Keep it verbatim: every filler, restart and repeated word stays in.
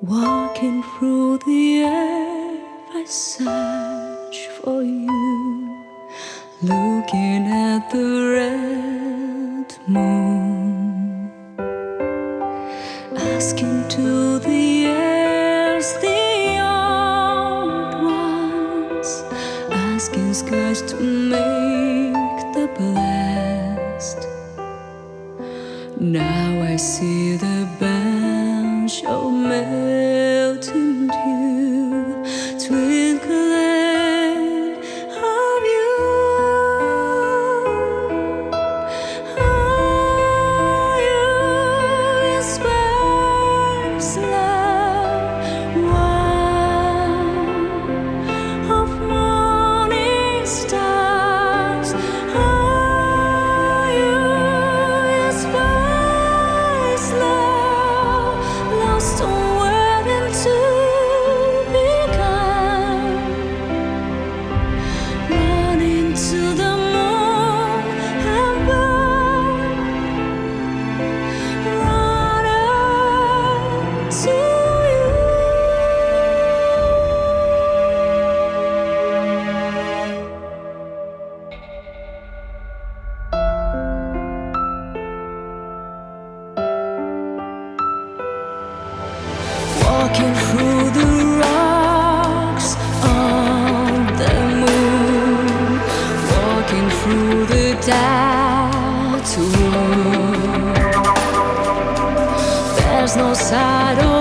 Walking through the air, I search for you. Looking at the red moon, asking to the airs, the old ones, asking skies to make the blessed. Now I see the bench of melting dew, twinkling of you. Are you His love, one of morning stars? Are you His love, lost on waiting to become, running to the moon and burn, running to you. Walking through the rocks on the moon, walking through the dark room. There's no side of